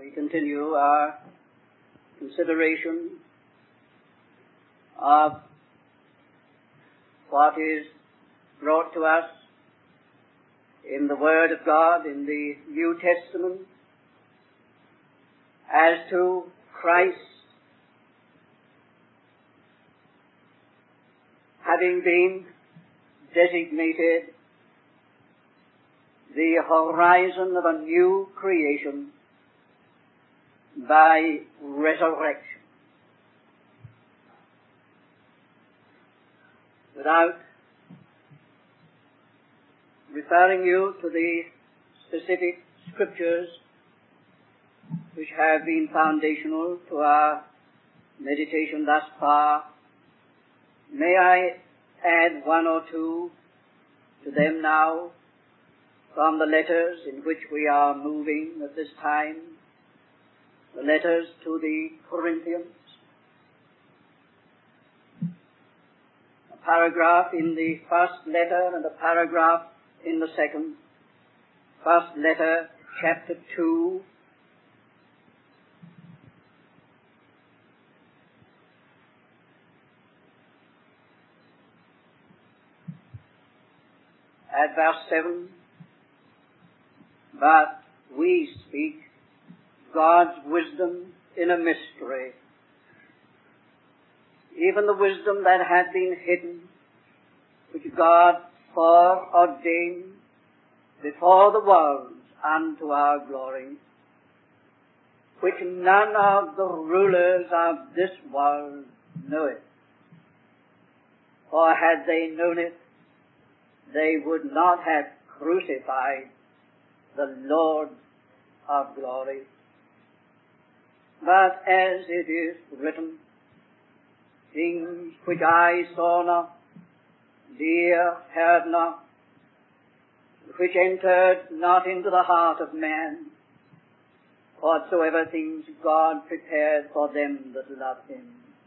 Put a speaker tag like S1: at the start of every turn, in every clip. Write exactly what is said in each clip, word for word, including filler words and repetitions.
S1: we continue our consideration of what is brought to us in the Word of God in the New Testament as to Christ having been designated the horizon of a new creation by resurrection. Without referring you to the specific scriptures which have been foundational to our meditation thus far, may I add one or two to them now from the letters in which we are moving at this time, the letters to the Corinthians. A paragraph in the first letter and a paragraph in the second. First letter, chapter two. At verse seven, but we speak God's wisdom in a mystery, even the wisdom that had been hidden, which God foreordained before the world unto our glory, which none of the rulers of this world knoweth. For had they known it, they would not have crucified the Lord of glory. But as it is written, things which eye saw not, ear heard not, which entered not into the heart of man, whatsoever things God prepared for them that love him.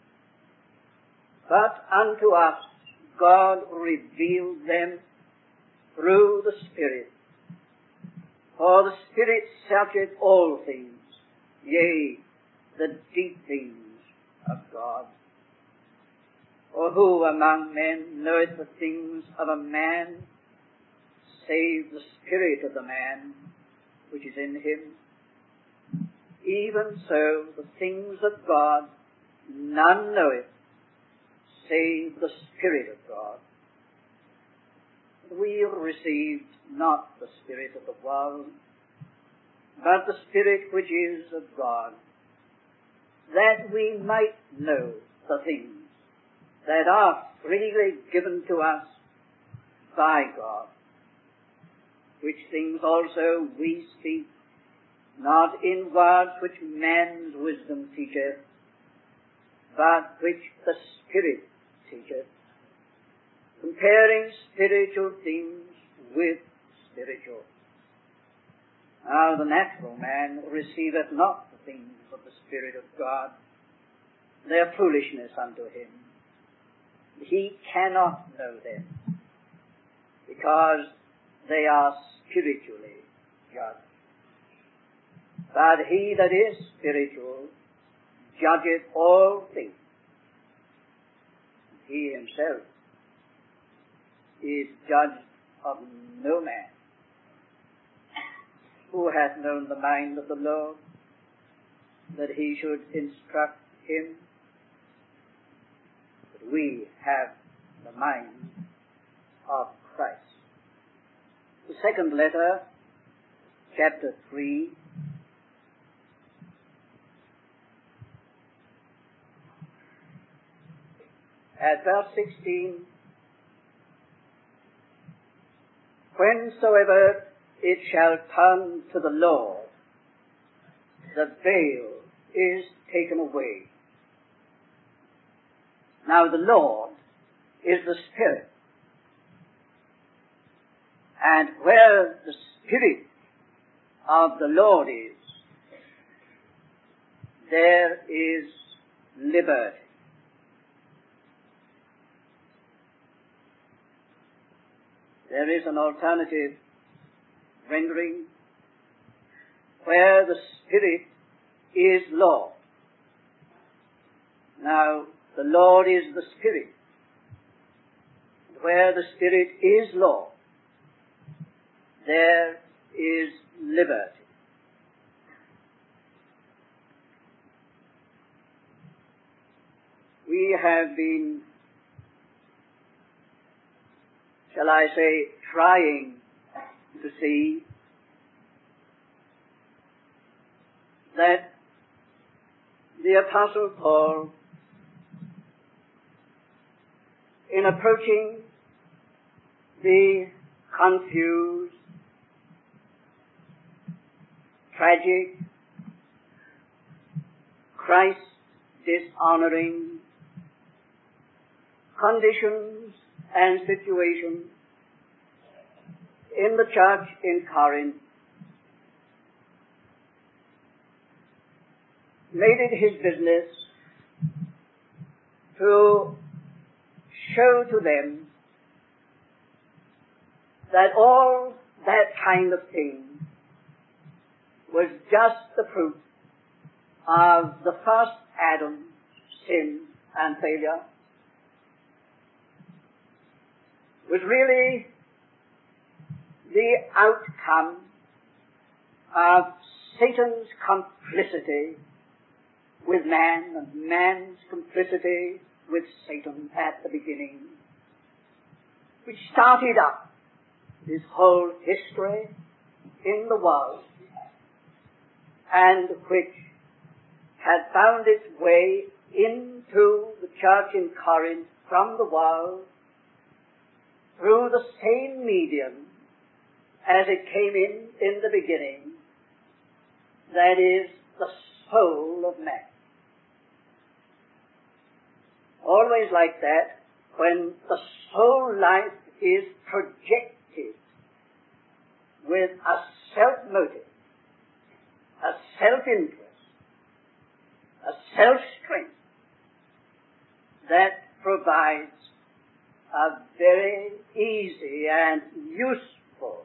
S1: But unto us God revealed them through the Spirit. For the Spirit searcheth all things, yea, the deep things of God. For who among men knoweth the things of a man, save the spirit of the man which is in him? Even so the things of God none knoweth, save the Spirit of God. We received not the spirit of the world, but the Spirit which is of God, that we might know the things that are freely given to us by God, which things also we speak, not in words which man's wisdom teacheth, but which the Spirit teacheth, comparing spiritual things with spiritual. Now the natural man receiveth not the things of the Spirit of God, they are foolishness unto him. He cannot know them, because they are spiritually judged. But he that is spiritual judgeth all things. He himself is judged of no man. Who hath known the mind of the Lord, that he should instruct him? But we have the mind of Christ. The second letter, chapter three, at verse sixteen, whensoever it shall turn to the Lord, the veil is taken away. Now the Lord is the Spirit, and where the Spirit of the Lord is, there is liberty. There is an alternative rendering, where the Spirit is law. Now, the Lord is the Spirit. Where the Spirit is law, there is liberty. We have been, shall I say, trying to see that the Apostle Paul, in approaching the confused, tragic, Christ-dishonoring conditions and situations in the church in Corinth, made it his business to show to them that all that kind of thing was just the fruit of the first Adam's sin and failure, was really the outcome of Satan's complicity with man and man's complicity with Satan at the beginning, which started up this whole history in the world and which had found its way into the church in Corinth from the world through the same medium as it came in in the beginning, that is, the soul of man. Always like that, when the soul life is projected with a self-motive, a self-interest, a self-strength, that provides a very easy and useful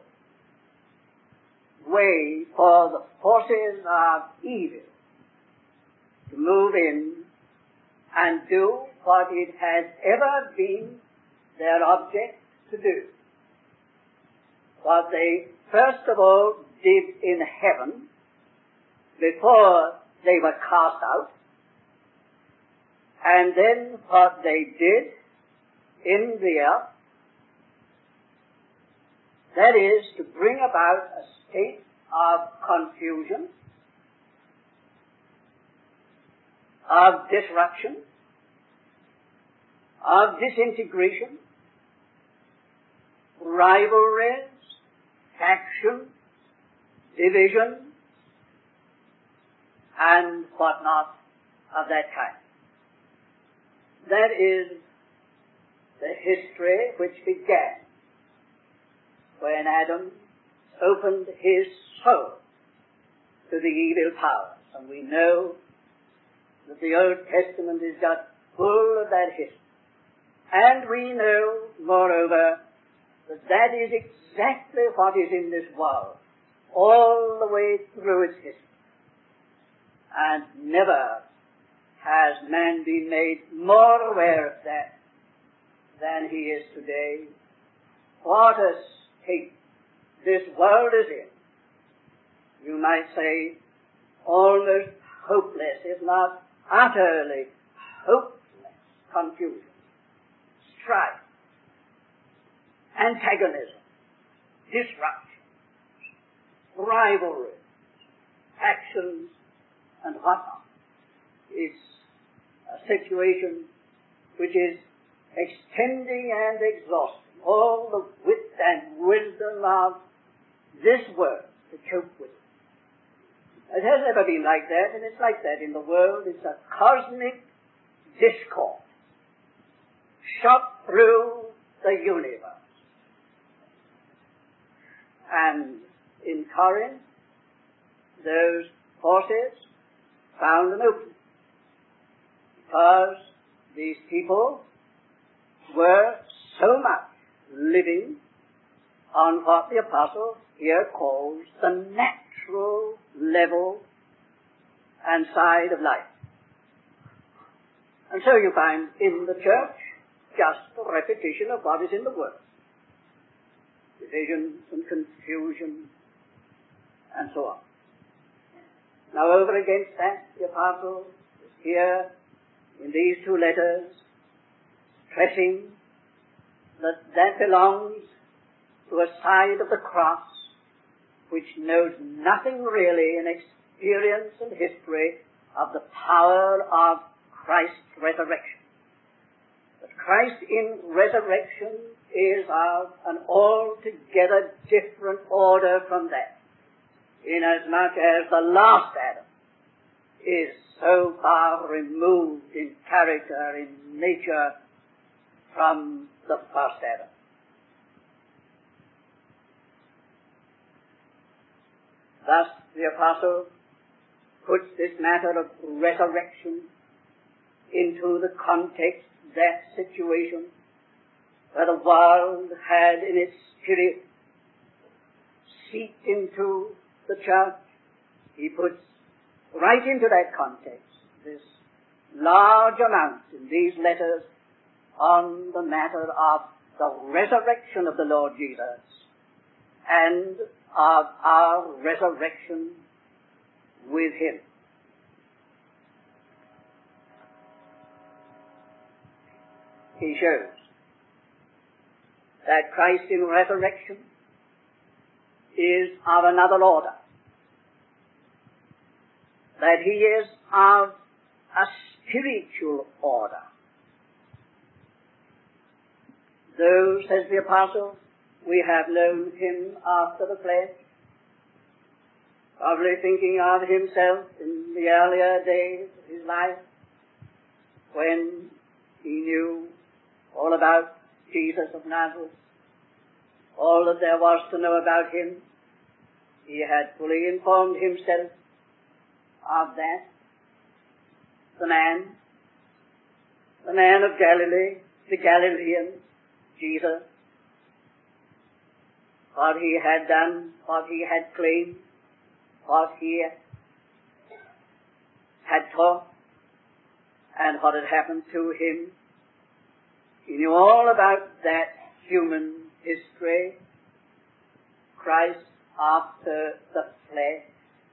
S1: way for the forces of evil to move in and do what it has ever been their object to do. What they first of all did in heaven before they were cast out, and then what they did in the earth, that is to bring about a state of confusion, of disruption, of disintegration, rivalries, faction, division, and whatnot of that kind. That is the history which began when Adam opened his soul to the evil powers. And we know that the Old Testament is just full of that history. And we know, moreover, that that is exactly what is in this world, all the way through its history. And never has man been made more aware of that than he is today. What a state this world is in. You might say almost hopeless, if not utterly hopeless confusion, strife, antagonism, disruption, rivalry, factions, and whatnot. It's a situation which is extending and exhausting all the wit and wisdom of this world to cope with it. It has never been like that, and it's like that in the world. It's a cosmic discord shot through the universe. And in Corinth, those forces found an opening, because these people were so much living on what the apostle here calls the natural level and side of life. And so you find in the church just a repetition of what is in the Word. Divisions and confusion and so on. Now over against that, the apostle is here in these two letters stressing that that belongs to a side of the cross which knows nothing really in experience and history of the power of Christ's resurrection. But Christ in resurrection is of an altogether different order from that, inasmuch as the last Adam is so far removed in character, in nature, from the first Adam. Thus the apostle puts this matter of resurrection into the context, that situation where the world had in its spirit seeped into the church. He puts right into that context this large amount in these letters on the matter of the resurrection of the Lord Jesus and of our resurrection with Him. He shows that Christ in resurrection is of another order, that He is of a spiritual order. Though, says the apostle, we have known Him after the flesh, probably thinking of himself in the earlier days of his life when he knew all about Jesus of Nazareth, all that there was to know about Him. He had fully informed himself of that. The man, the man of Galilee, the Galilean, Jesus, what He had done, what He had claimed, what He had taught, and what had happened to Him. He knew all about that human history, Christ after the flesh.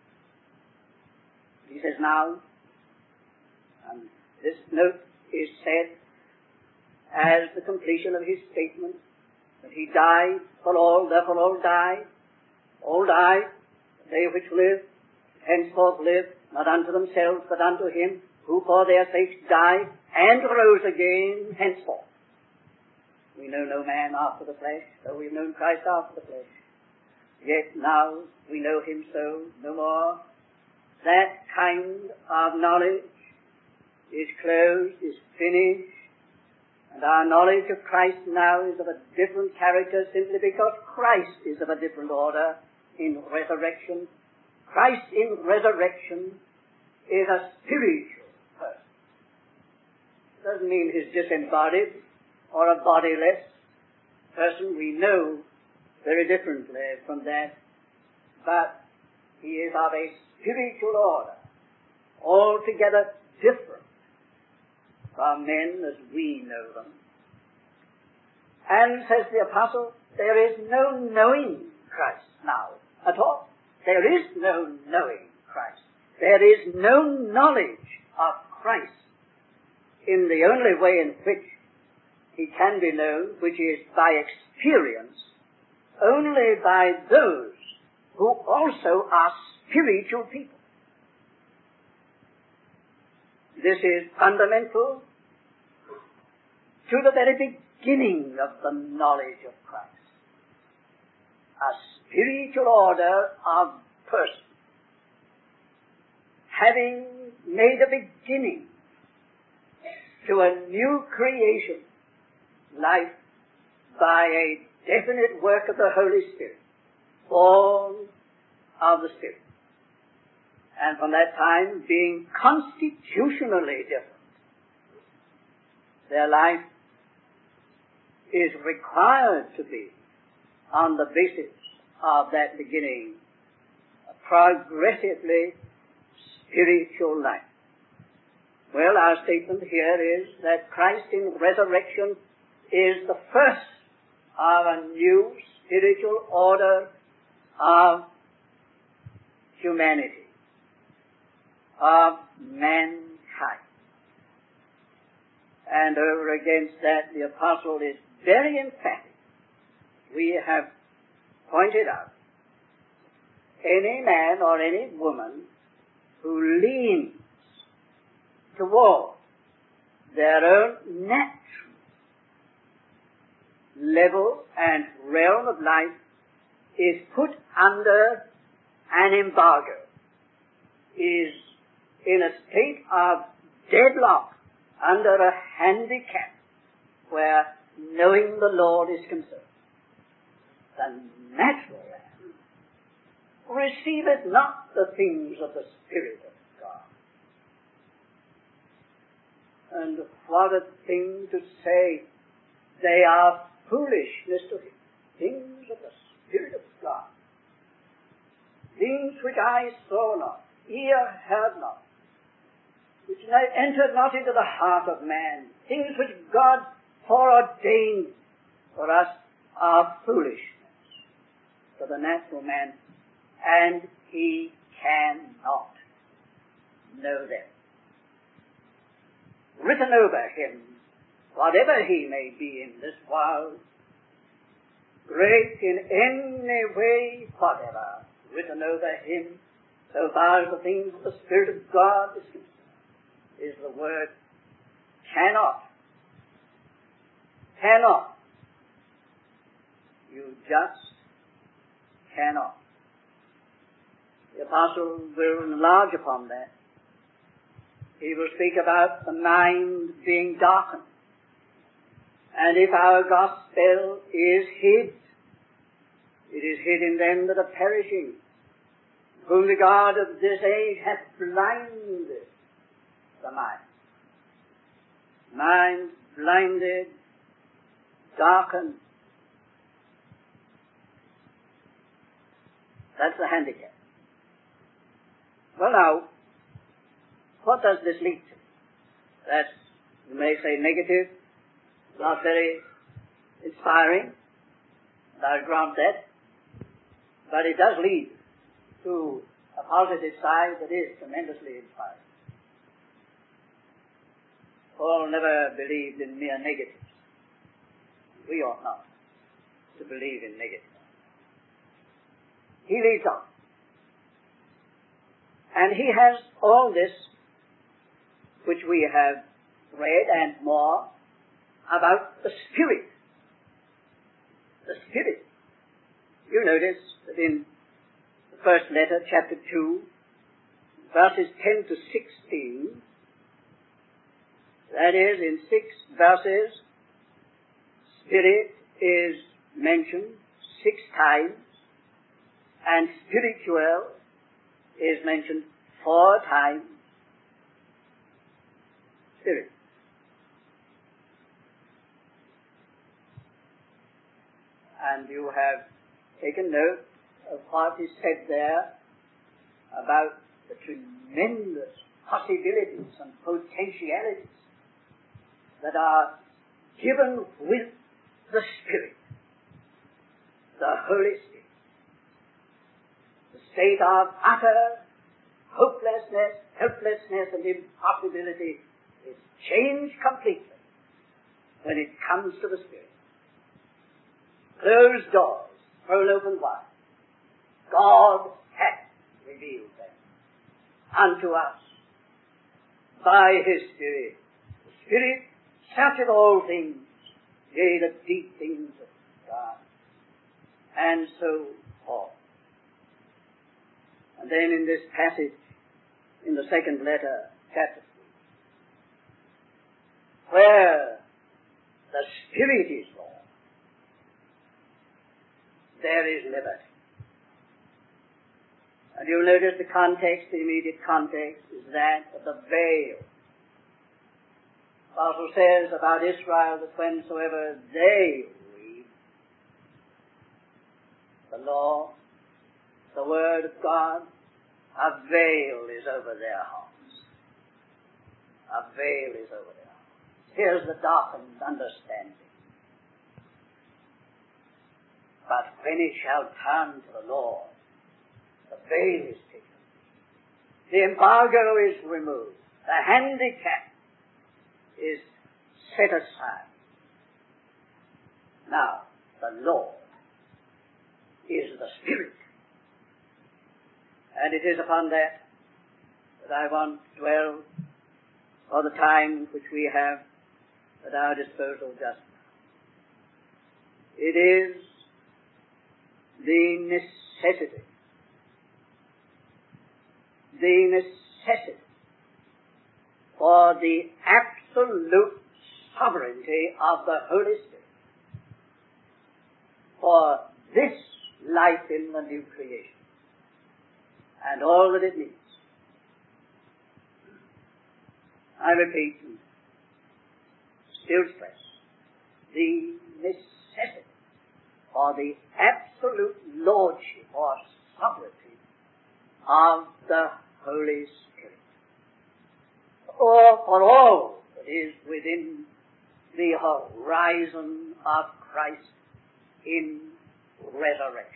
S1: He says now, and this note is said as the completion of his statement, that He died for all, therefore all died. All died, they which live, henceforth live, not unto themselves, but unto Him, who for their sakes died, and rose again henceforth. We know no man after the flesh, though we've known Christ after the flesh. Yet now we know Him so no more. That kind of knowledge is closed, is finished, and our knowledge of Christ now is of a different character simply because Christ is of a different order in resurrection. Christ in resurrection is a spiritual person. Doesn't mean He's disembodied or a bodiless person. We know very differently from that, but He is of a spiritual order, altogether different from men as we know them. And, says the apostle, there is no knowing Christ now at all. There is no knowing Christ. There is no knowledge of Christ in the only way in which He can be known, which is by experience, only by those who also are spiritual people. This is fundamental to the very beginning of the knowledge of Christ. A spiritual order of person, having made a beginning to a new creation, life, by a definite work of the Holy Spirit, born of the Spirit. And from that time, being constitutionally different, their life is required to be on the basis of that beginning, a progressively spiritual life. Well, our statement here is that Christ in resurrection is the first of a new spiritual order of humanity, of mankind. And over against that, the apostle is very emphatic. We have pointed out, any man or any woman who leans toward their own natural level and realm of life is put under an embargo, is in a state of deadlock, under a handicap where knowing the Lord is concerned. The natural man receiveth not the things of the Spirit of God. And what a thing to say, they are foolishness to him. Things of the Spirit of God. Things which eye saw not, ear heard not, which entered not into the heart of man. Things which God foreordained for us are foolishness to the natural man, and he cannot know them. Written over him, whatever he may be in this world, great in any way whatever, written over him, so far as the things of the Spirit of God is concerned, is the word cannot. Cannot. You just cannot. The apostle will enlarge upon that. He will speak about the mind being darkened. And if our gospel is hid, it is hid in them that are perishing, whom the God of this age hath blinded the mind. Mind blinded, darkened. That's the handicap. Well now, what does this lead to? That's, you may say, negative, not very inspiring, and I'll grant that, but it does lead to a positive side that is tremendously inspiring. Paul never believed in mere negatives. We ought not to believe in negatives. He leads on. And he has all this which we have read and more about the Spirit. The Spirit. You notice that in the first letter, chapter two, verses ten to sixteen, that is, in six verses, Spirit is mentioned six times, and spiritual is mentioned four times. Spirit. And you have taken note of what is said there about the tremendous possibilities and potentialities that are given with the Spirit, the Holy Spirit. The state of utter hopelessness, helplessness, and impossibility is changed completely when it comes to the Spirit. Closed doors thrown open wide. God hath revealed them unto us by His Spirit. The Spirit searcheth all things, yea, the deep things of God, and so forth. And then in this passage, in the second letter, chapter three, where the Spirit is Lord, there is liberty. And you'll notice the context, the immediate context, is that of the veil. The Apostle says about Israel that whensoever they read the law, the Word of God, A veil is over their hearts. A veil is over their hearts. Here's the darkened understanding. But when it shall turn to the Lord, the veil is taken. The embargo is removed. The handicap is set aside. Now, the Lord is the Spirit. And it is upon that that I want to dwell for the time which we have at our disposal just now. It is the necessity, the necessity for the absolute sovereignty of the Holy Spirit for this life in the new creation and all that it needs. I repeat and still stress the necessity for the absolute lordship or sovereignty of the Holy Spirit, or for all that is within the horizon of Christ in resurrection.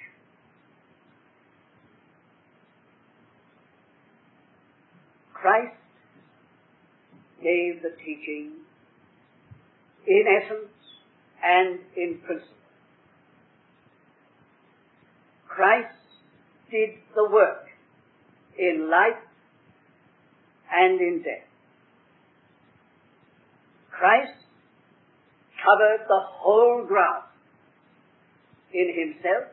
S1: Christ gave the teaching in essence and in principle. Christ did the work in life and in death. Christ covered the whole ground in himself,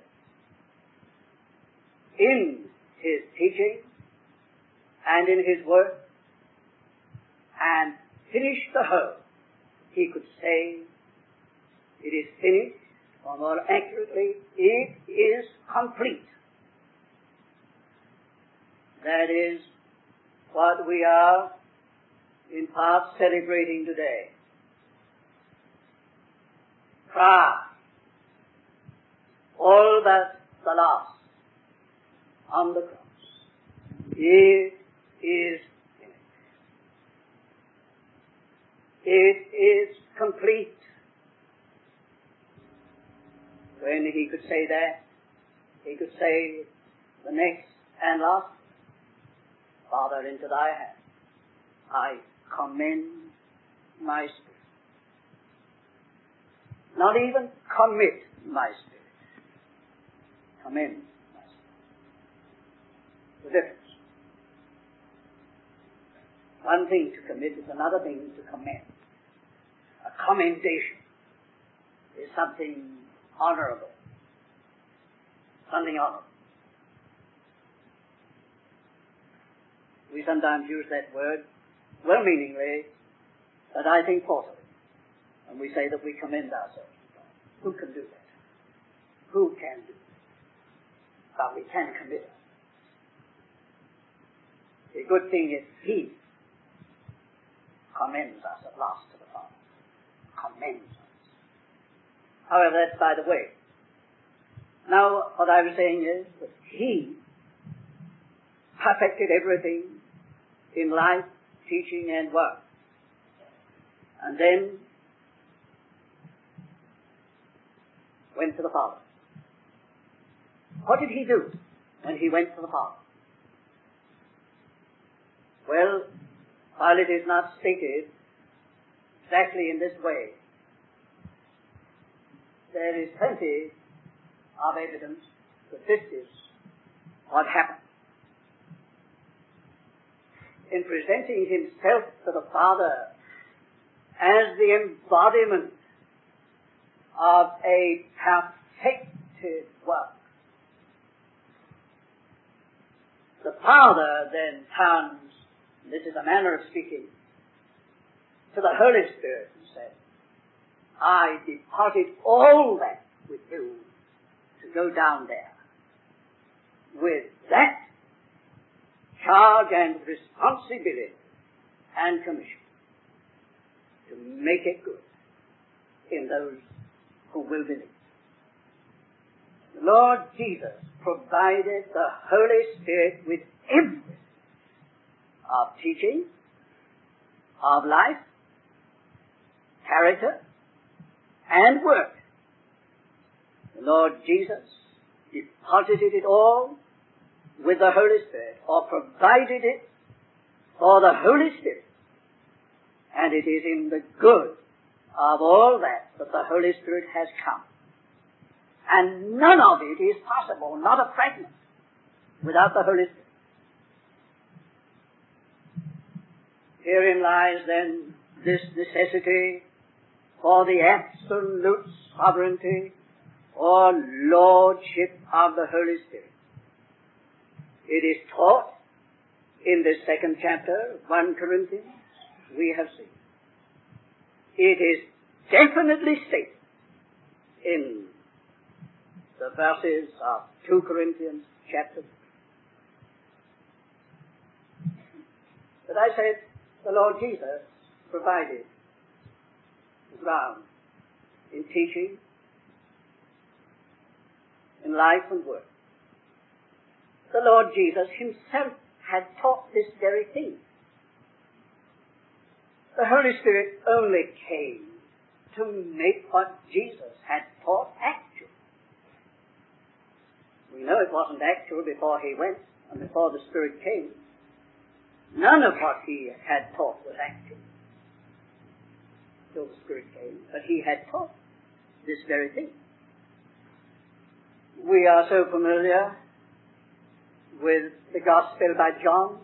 S1: in his teaching, and in his work, and finished the whole. He could say, it is finished, or more accurately, it is complete. That is what we are in part celebrating today. Christ, all but the last on the cross. It is finished. It is complete. When he could say that, he could say the next and last, Father, into thy hands I commend my spirit. Not even commit my spirit. Commend my spirit. The difference. One thing to commit is another thing to commend. A commendation is something honorable. Something honorable. We sometimes use that word well-meaningly, but I think forcibly. And we say that we commend ourselves to God. Who can do that? Who can do that? But we can commit it. The good thing is He commends us at last to the Father. Commends us. However, that's by the way. Now, what I was saying is that He perfected everything in life, teaching, and work. And then went to the Father. What did He do when He went to the Father? Well, while it is not stated exactly in this way, there is plenty of evidence that this is what happened. In presenting Himself to the Father as the embodiment of a perfected work, the Father then turns, this is a manner of speaking, to the Holy Spirit and said, I departed all that with you to go down there with that charge and responsibility and commission to make it good in those who will believe. The Lord Jesus provided the Holy Spirit with everything of teaching, of life, character, and work. The Lord Jesus deposited it all with the Holy Spirit, or provided it for the Holy Spirit. And it is in the good of all that that the Holy Spirit has come. And none of it is possible, not a fragment, without the Holy Spirit. Herein lies then this necessity for the absolute sovereignty or lordship of the Holy Spirit. It is taught in this second chapter of First Corinthians, we have seen. It is definitely stated in the verses of Second Corinthians chapter three. But I said the Lord Jesus provided the ground in teaching, in life and work. The Lord Jesus himself had taught this very thing. The Holy Spirit only came to make what Jesus had taught actual. We know it wasn't actual before he went and before the Spirit came. None of what he had taught was actual till the Spirit came, but he had taught this very thing. We are so familiar with the Gospel by John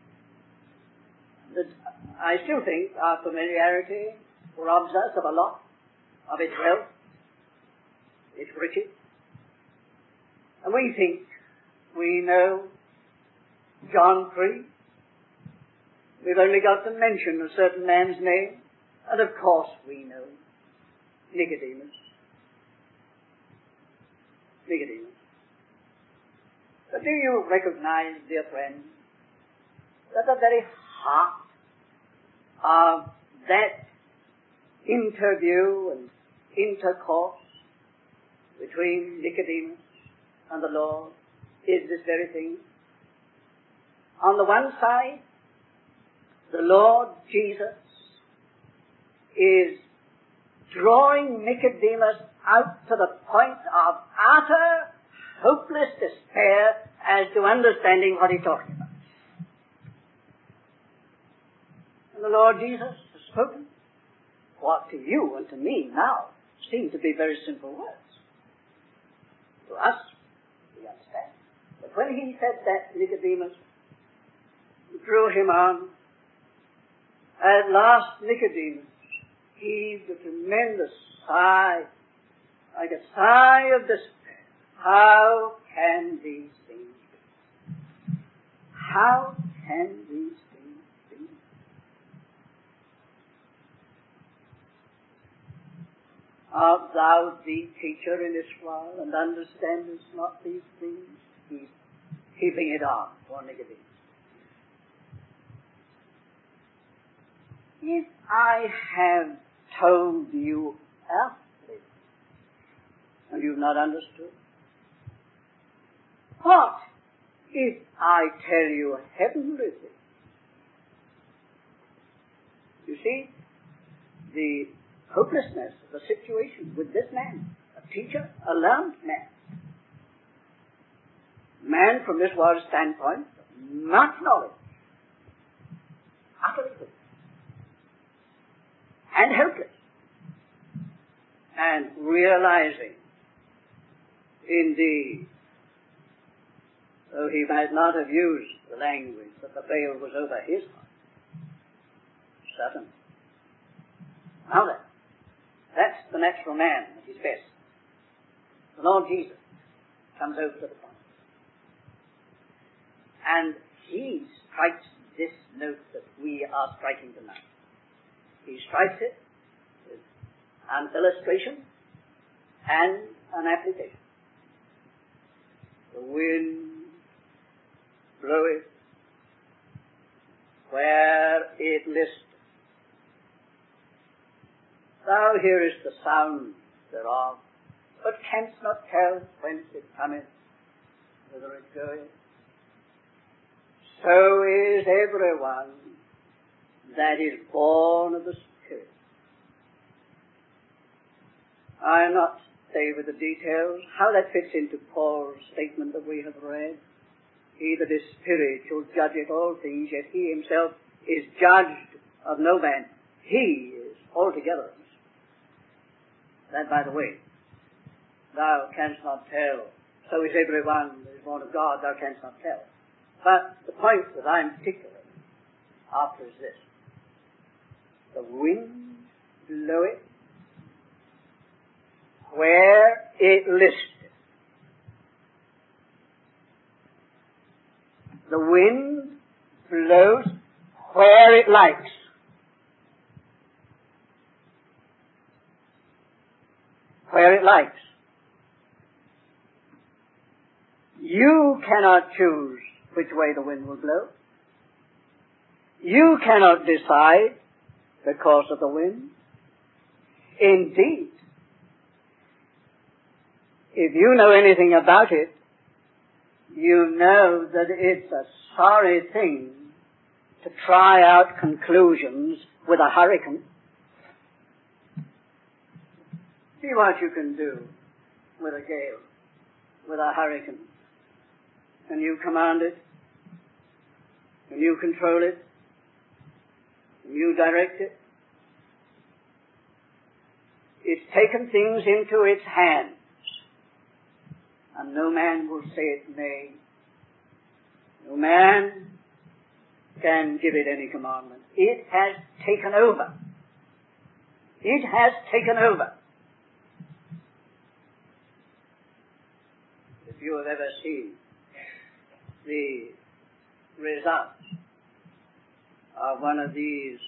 S1: that I still think our familiarity robs us of a lot of its wealth, its riches. And we think we know John three. We've only got to mention a certain man's name, and of course we know Nicodemus. Nicodemus. But do you recognize, dear friends, that the very heart of that interview and intercourse between Nicodemus and the Lord is this very thing? On the one side, the Lord Jesus is drawing Nicodemus out to the point of utter, hopeless despair as to understanding what he's talking about. And the Lord Jesus has spoken what to you and to me now seem to be very simple words. To us, we understand. But when he said that, Nicodemus drew him on. At last, Nicodemus heaved a tremendous sigh, like a sigh of despair. How can these things be? How can these things be? Art thou the teacher in this world, and understandest not these things? He's keeping it on for Nicodemus. If I have told you earthly, and you've not understood, what if I tell you heavenly things? You see, the hopelessness of the situation with this man, a teacher, a learned man. Man from this world's standpoint, much knowledge, utterly hopeless, and helpless, and realizing, indeed, though he might not have used the language that the veil was over his heart, certainly. Now then, that's the natural man at his best. The Lord Jesus comes over to the point. And he strikes this note that we are striking tonight. He strikes it with an illustration and an application. The wind bloweth where it listeth. Thou hearest the sound thereof, but canst not tell whence it cometh, whither it goeth. so is everyone that is born of the Spirit. I'll not stay with the details, how that fits into Paul's statement that we have read. He that is spiritual judgeth all things, yet he himself is judged of no man. He is altogether. That, by the way, thou canst not tell. So is everyone that is born of God, thou canst not tell. But the point that I'm particular after is this. The wind bloweth where it listeth. The wind blows where it likes. Where it likes. You cannot choose which way the wind will blow. You cannot decide the course of the wind. Indeed, if you know anything about it, you know that it's a sorry thing to try out conclusions with a hurricane. See what you can do with a gale, with a hurricane. Can you command it? Can you control it? Can you direct it? It's taken things into its hands, and no man will say it nay. No man can give it any commandment. It has taken over. It has taken over. If you have ever seen the results of one of these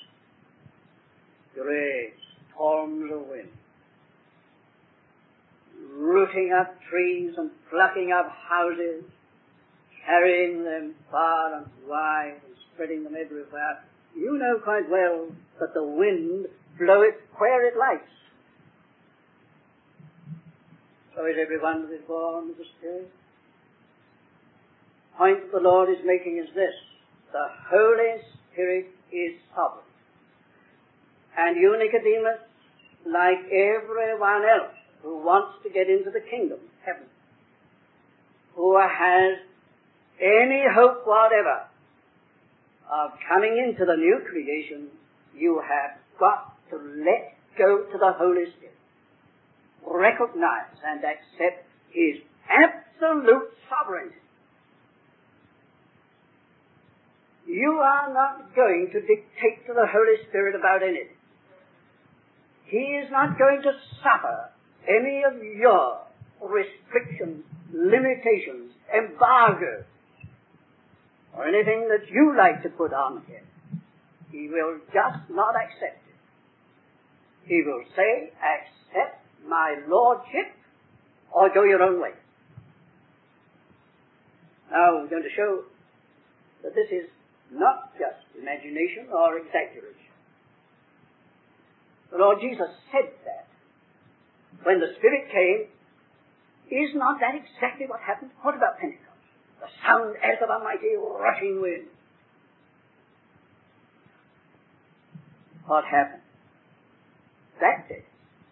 S1: great storms of wind, rooting up trees and plucking up houses, carrying them far and wide and spreading them everywhere, you know quite well that the wind bloweth where it likes. So is everyone that is born of the Spirit. The point the Lord is making is this: the Holy Spirit is sovereign. And you, Nicodemus, like everyone else who wants to get into the kingdom, heaven, who has any hope whatever of coming into the new creation, you have got to let go to the Holy Spirit. Recognize and accept His absolute sovereignty. You are not going to dictate to the Holy Spirit about anything. He is not going to suffer any of your restrictions, limitations, embargoes, or anything that you like to put on him. He will just not accept it. He will say, accept my lordship, or go your own way. Now we're going to show that this is not just imagination or exaggeration. The Lord Jesus said that when the Spirit came. Is not that exactly what happened? What about Pentecost? The sound as of a mighty rushing wind. What happened that day?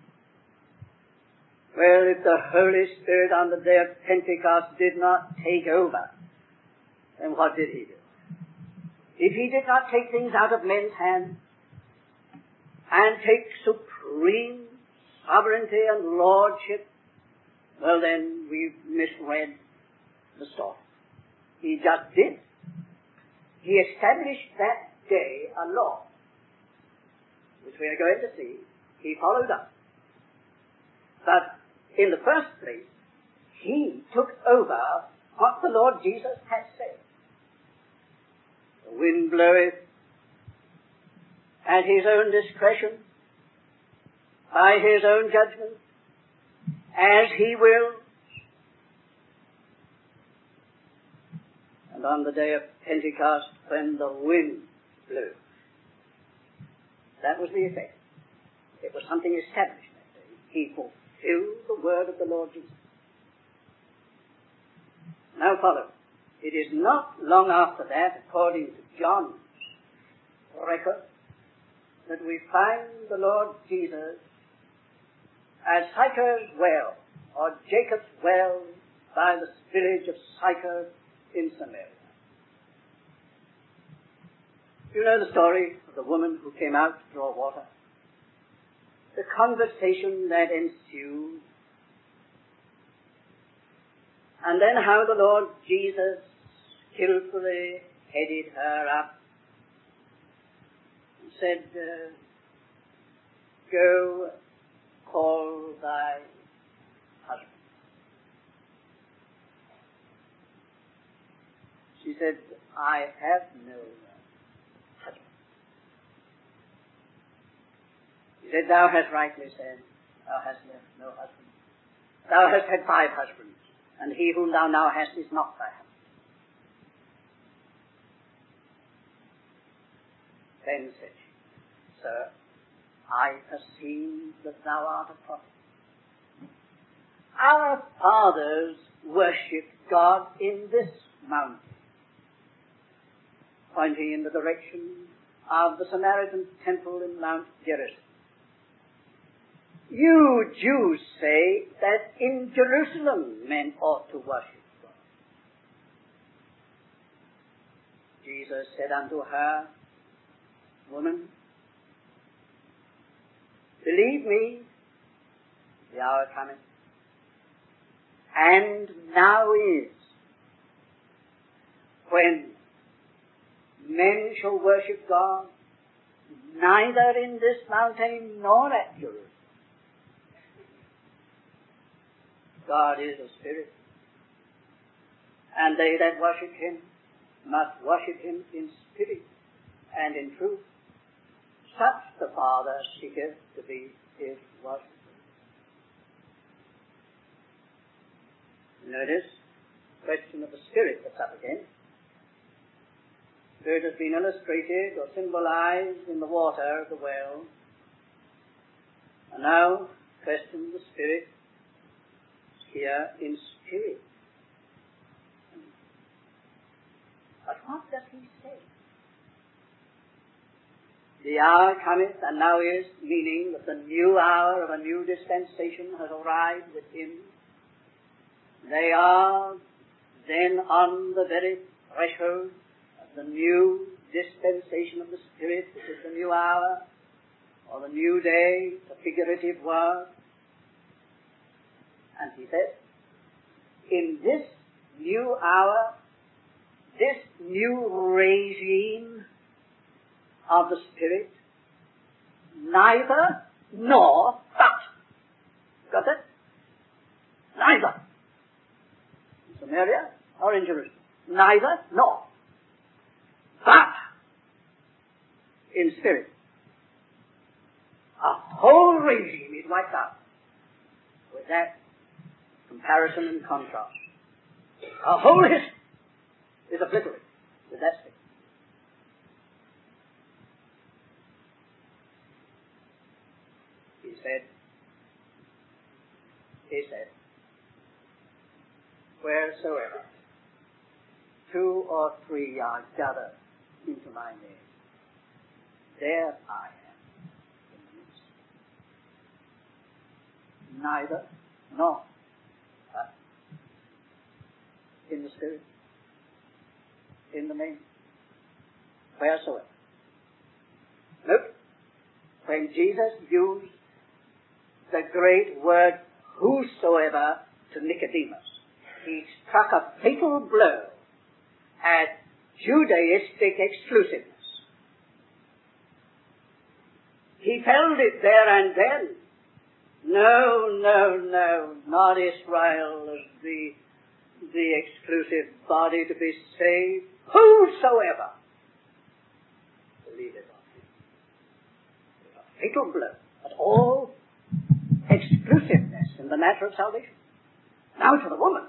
S1: Well, if the Holy Spirit on the day of Pentecost did not take over, then what did He do? If He did not take things out of men's hands and take supreme sovereignty and lordship, well then we've misread the story. He just did. He established that day a law, which we are going to see. He followed up. But in the first place, He took over what the Lord Jesus had said. The wind bloweth at His own discretion, by His own judgment, as He will. And on the day of Pentecost, when the wind blew, that was the effect. It was something established that day. He fulfilled the word of the Lord Jesus. Now follow. It is not long after that, according to John's record, that we find the Lord Jesus at Sychar's well, or Jacob's well, by the village of Sychar in Samaria. You know the story of the woman who came out to draw water? The conversation that ensued, and then how the Lord Jesus skillfully headed her up and said, uh, go call thy husband. She said, I have no husband. He said, thou hast rightly said, thou hast left no husband. Thou hast had five husbands, and he whom thou now hast is not thy husband. Then said she, Sir, I perceive that thou art a prophet. Our fathers worshipped God in this mountain, pointing in the direction of the Samaritan temple in Mount Gerizim. You Jews say that in Jerusalem men ought to worship God. Jesus said unto her, Woman, believe me, the hour cometh, and now is, when men shall worship God, neither in this mountain nor at Jerusalem. God is a spirit, and they that worship him must worship him in spirit and in truth. Such the Father seeketh to be his worshipper. Notice the question of the Spirit that's up again. Spirit has been illustrated or symbolized in the water of the well. And now, question the Spirit here in spirit. But what does he say? The hour cometh, and now is, meaning that the new hour of a new dispensation has arrived with him. They are then on the very threshold of the new dispensation of the Spirit, which is the new hour, or the new day, the figurative word. And he says, in this new hour, this new regime of the Spirit, neither nor but. Got it? Neither. In Samaria or in Jerusalem. Neither nor. But in spirit. A whole regime is wiped out with that comparison and contrast. A whole history is obliterated with that statement. He said, he said, wheresoever two or three are gathered into my name, there I am in the midst. Neither nor, but in the Spirit, in the name, wheresoever. Note, when Jesus used the great word whosoever to Nicodemus, he struck a fatal blow at Judaistic exclusiveness. He felt it there and then. No, no, no, not Israel as the, the exclusive body to be saved. Whosoever believeth on him. It's a fatal blow at all exclusiveness in the matter of salvation. Now to the woman.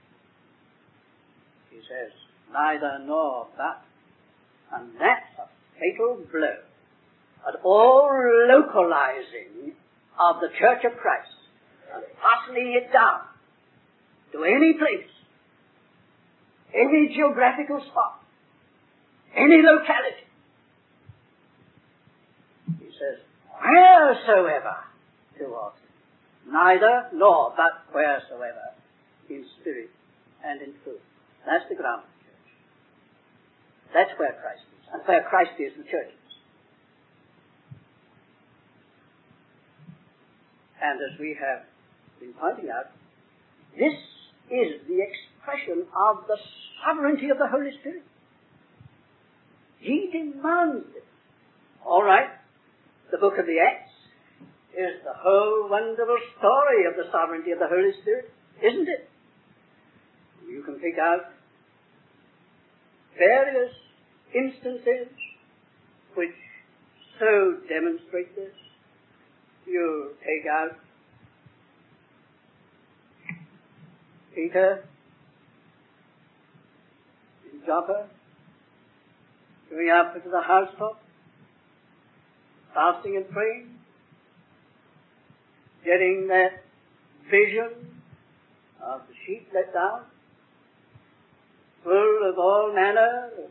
S1: He says, neither nor but. And that's a fatal blow at all localizing of the Church of Christ and fastening it down to any place any geographical spot, any locality. He says, wheresoever towards him. Neither nor, but wheresoever, in spirit and in truth. That's the ground of the church. That's where Christ is. And where Christ is, the church is. And as we have been pointing out, this is the expression of the sovereignty of the Holy Spirit. He demands it. All right, the book of the Acts is the whole wonderful story of the sovereignty of the Holy Spirit, isn't it? You can pick out various instances which so demonstrate this. You take out Peter in Joppa, going up into the housetop, fasting and praying, getting that vision of the sheep let down, full of all manner of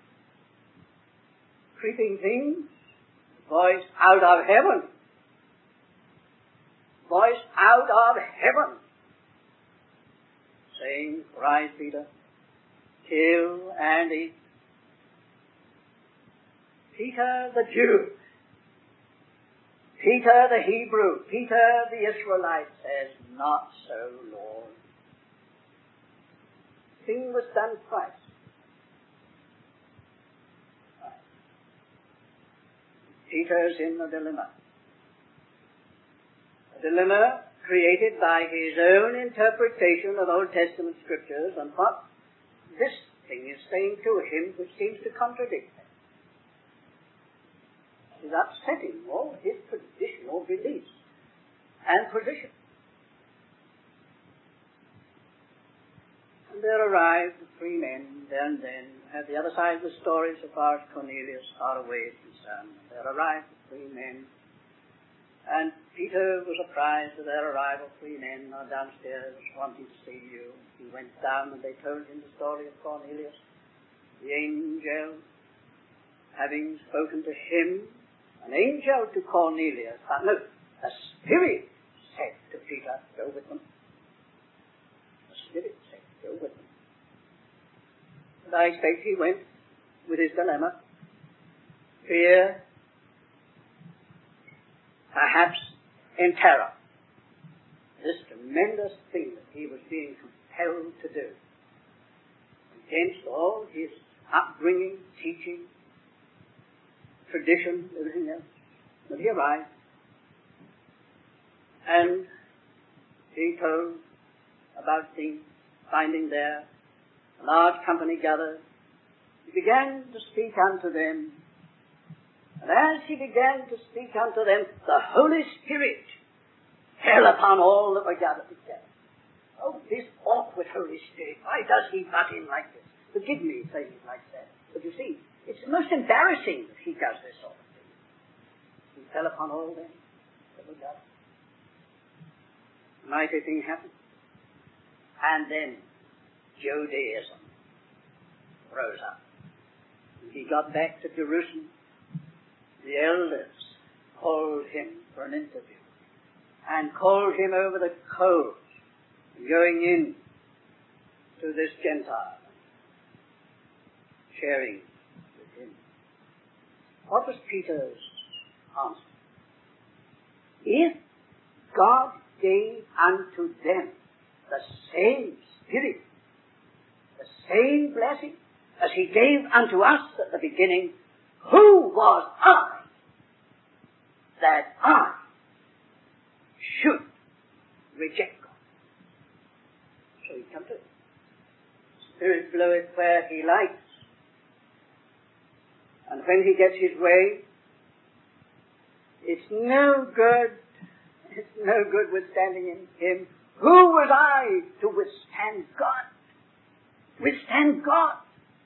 S1: creeping things, voice out of heaven, voice out of heaven, saying, rise, Peter, kill and eat. Peter the Jew, Peter the Hebrew, Peter the Israelite says, not so, Lord. Thing was done twice. Peter's in a dilemma. A dilemma created by his own interpretation of Old Testament scriptures and what this thing is saying to him which seems to contradict them. It is upsetting all his traditional beliefs and position. And there arrived the three men there and then at the other side of the story, so far as Cornelius far away is concerned. There arrived the three men, and Peter was apprised of their arrival. Three men are downstairs wanting to see you. He went down and they told him the story of Cornelius. The angel, having spoken to him, an angel to Cornelius, but no, a spirit said to Peter, go with them. A spirit said, go with them. And I expect he went with his dilemma. Fear, perhaps in terror. This tremendous thing that he was being compelled to do, against all his upbringing, teaching, tradition, everything else. But he arrived, and he told about things, finding there a large company gathered. He began to speak unto them, and as he began to speak unto them, the Holy Spirit fell upon all that were gathered together. Oh, this awkward Holy Spirit, why does he butt in like this? Forgive me saying it like that, but you see, it's most embarrassing that he does this sort of thing. He fell upon all them that were gathered. Mighty thing happened. And then Judaism rose up. He got back to Jerusalem. The elders called him for an interview and called him over the coals, going in to this Gentile, sharing with him. What was Peter's answer? If God gave unto them the same Spirit, the same blessing as he gave unto us at the beginning, who was I that I should reject God? So he come to it. Spirit bloweth where he likes. And when he gets his way, it's no good, it's no good withstanding him. Who was I to withstand God? Withstand God?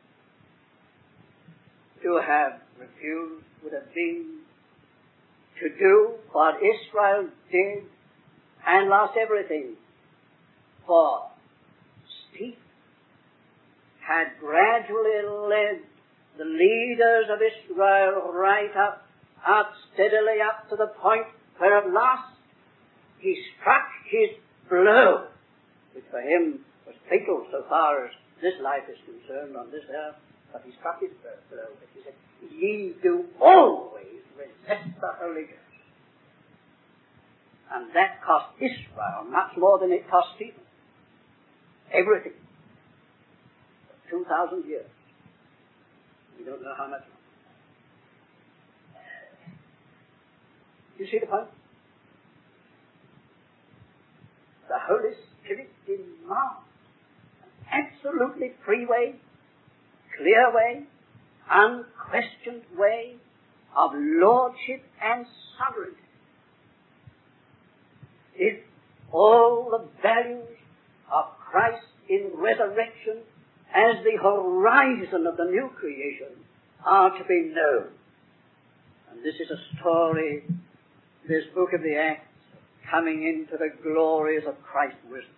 S1: To have refused would have been to do what Israel did and lost everything for Stephen, had gradually led the leaders of Israel right up, up steadily up to the point where at last he struck his blow, which for him was fatal so far as this life is concerned on this earth, but he struck his blow, which he said, ye do always resist the Holy Ghost. And that cost Israel much more than it cost Stephen. Everything. For two thousand years. We don't know how much longer. You see the point? The Holy Spirit demands an absolutely free way, clear way, unquestioned way of lordship and sovereignty. If all the values of Christ in resurrection as the horizon of the new creation are to be known. And this is a story, this book of the Acts, coming into the glories of Christ risen.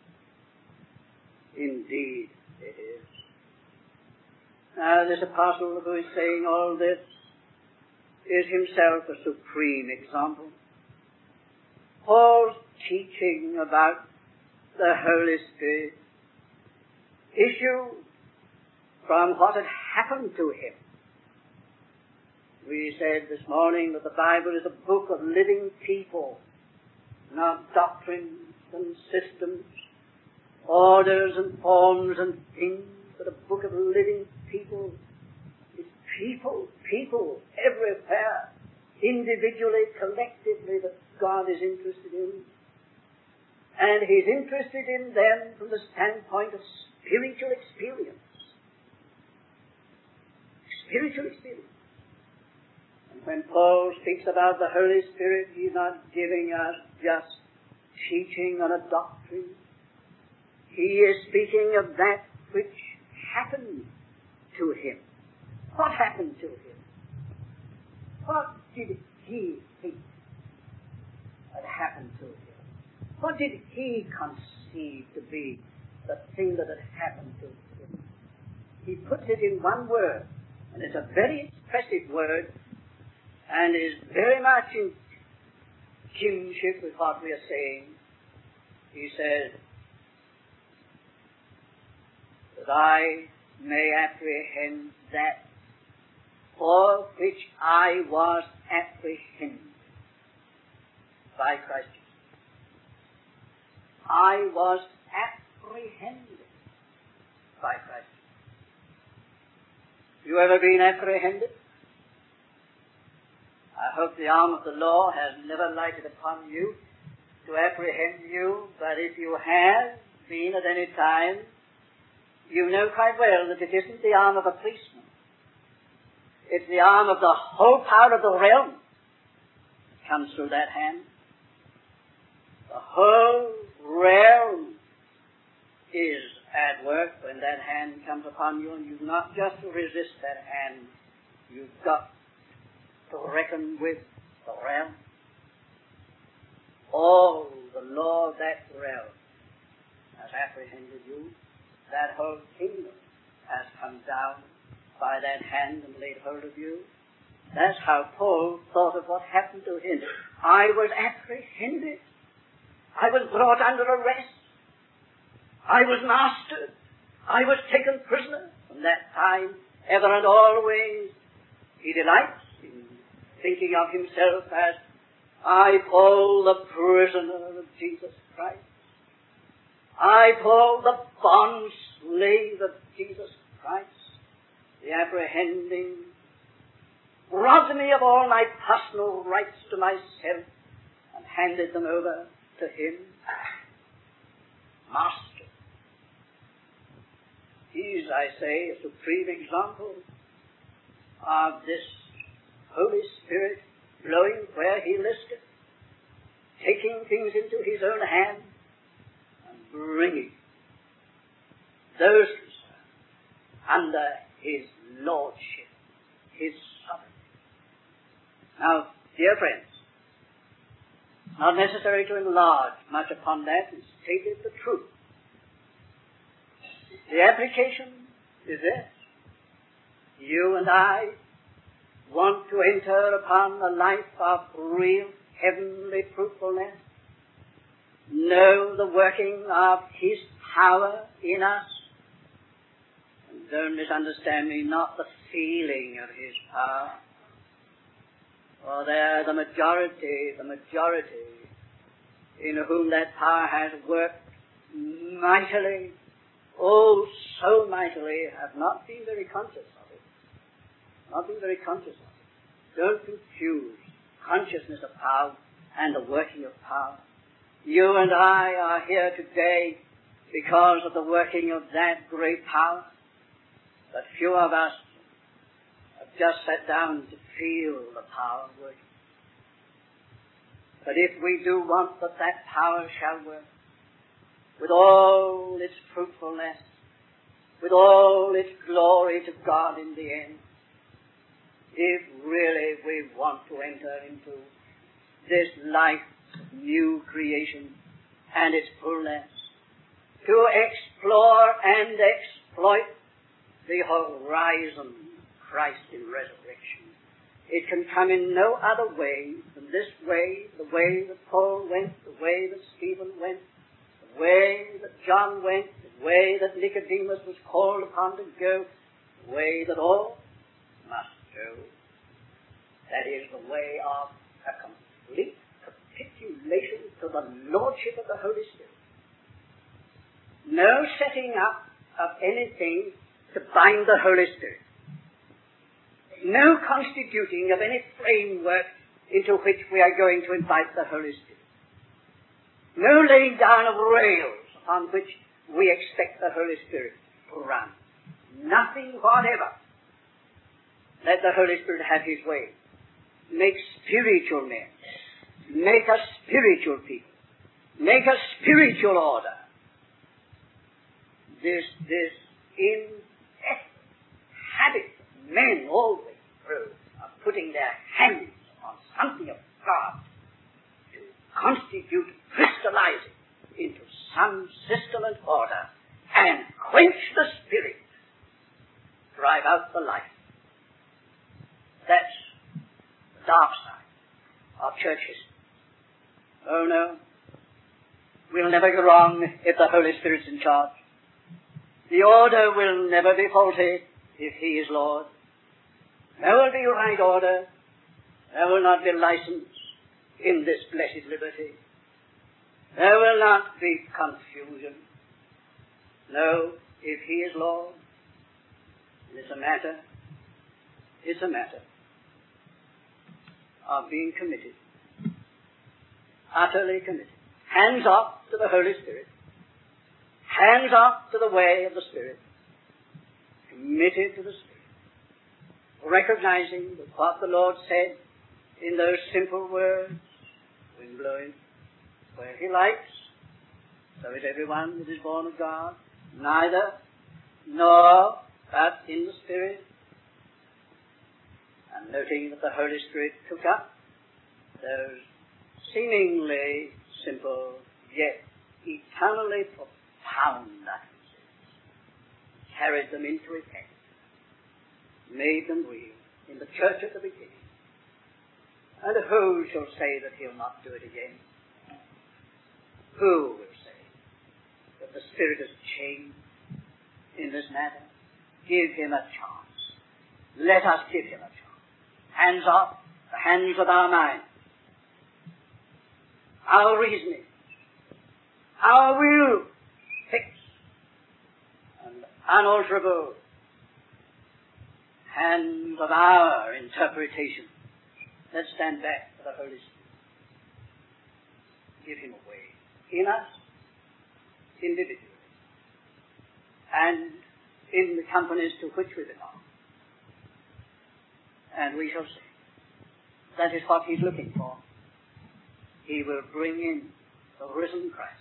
S1: Indeed it is. Now this apostle who is saying all this is himself a supreme example. Paul's teaching about the Holy Spirit issued from what had happened to him. We said this morning that the Bible is a book of living people, not doctrines and systems, orders and forms and things, but a book of living people. It's people, people everywhere, individually, collectively, that God is interested in. And He's interested in them from the standpoint of spiritual experience. Spiritual experience. And when Paul speaks about the Holy Spirit, he's not giving us just teaching on a doctrine. He is speaking of that which happened to him. What happened to him? What did he think had happened to him? What did he conceive to be the thing that had happened to him? He puts it in one word, and it's a very expressive word, and is very much in kinship with what we are saying. He says, that I may apprehend that for which I was apprehended by Christ Jesus. I was apprehended by Christ Jesus. You ever been apprehended? I hope the arm of the law has never lighted upon you to apprehend you, but if you have been at any time, you know quite well that it isn't the arm of a policeman. It's the arm of the whole power of the realm that comes through that hand. The whole realm is at work when that hand comes upon you, and you've not just to resist that hand, you've got to reckon with the realm. All the law of that realm has apprehended you. That whole kingdom has come down by that hand and laid hold of you. That's how Paul thought of what happened to him. I was apprehended. I was brought under arrest. I was mastered. I was taken prisoner. From that time, ever and always, he delights in thinking of himself as, I, Paul, the prisoner of Jesus Christ. I, Paul, the bond slave of Jesus Christ. The apprehending robbed me of all my personal rights to myself and handed them over to him. Master. He is, I say, a supreme example of this Holy Spirit blowing where he listeth, taking things into his own hand, and bringing those under his lordship, his sovereignty. Now, dear friends, it's not necessary to enlarge much upon that. It's stated the truth. The application is this. You and I want to enter upon a life of real heavenly fruitfulness, know the working of His power in us, and don't misunderstand me, not the feeling of His power. For there the majority, the majority in whom that power has worked mightily, oh, so mightily, have not been very conscious of it. Not been very conscious of it. Don't confuse consciousness of power and the working of power. You and I are here today because of the working of that great power, but few of us have just sat down to feel the power working. But if we do want that that power shall work, with all its fruitfulness, with all its glory to God in the end, if really we want to enter into this life, new creation, and its fullness, to explore and exploit the horizon Christ in resurrection, it can come in no other way than this way, the way that Paul went, the way that Stephen went, the way that John went, the way that Nicodemus was called upon to go, the way that all must go. That is the way of a complete capitulation to the Lordship of the Holy Spirit. No setting up of anything to bind the Holy Spirit. No constituting of any framework into which we are going to invite the Holy Spirit. No laying down of rails upon which we expect the Holy Spirit to run. Nothing whatever. Let the Holy Spirit have His way. Make spiritual men. Make a spiritual people. Make a spiritual order. This, this in habit, men always through, of putting their hands on something of God to constitute, crystallize it into some system and order, and quench the spirit, drive out the life. That's the dark side of church history. Oh no, we'll never go wrong if the Holy Spirit's in charge. The order will never be faulty if He is Lord. There will be right order. There will not be license in this blessed liberty. There will not be confusion. No, if He is Lord, it's a matter, it's a matter of being committed, utterly committed. Hands off to the Holy Spirit. Hands off to the way of the Spirit. Committed to the Spirit. Recognizing that what the Lord said in those simple words, wind blowing where He likes, so is everyone that is born of God, neither nor but in the Spirit. And noting that the Holy Spirit took up those seemingly simple yet eternally profound utterances, carried them into effect, made them real in the church at the beginning. And who shall say that He'll not do it again? Who will say that the Spirit has changed in this matter? Give Him a chance. Let us give Him a chance. Hands off the hands of our mind, our reasoning, our will fixed and unalterable. Hands of our interpretation. Let's stand back for the Holy Spirit. Give Him a way in us, individually, and in the companies to which we belong. And we shall see. That is what He's looking for. He will bring in the risen Christ.